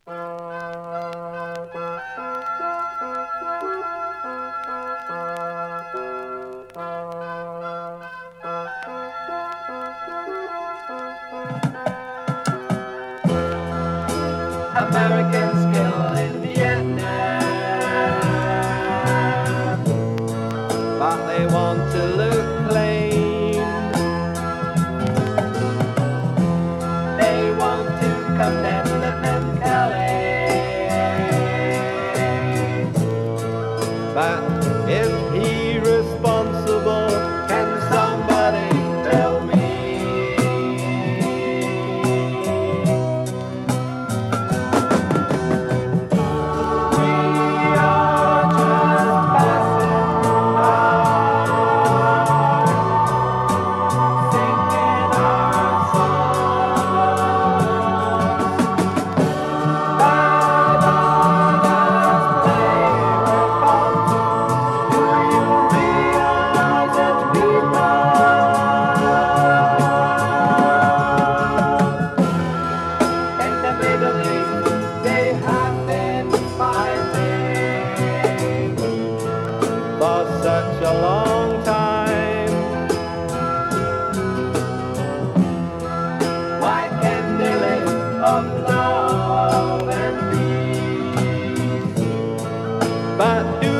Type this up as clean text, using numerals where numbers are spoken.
Americans killed in Vietnam, but they want to look clean. They want to condemn the Mengele, but is he responsible? Can somebody tell me? They have been fighting for such a long time. Why can't they live of love and peace? But do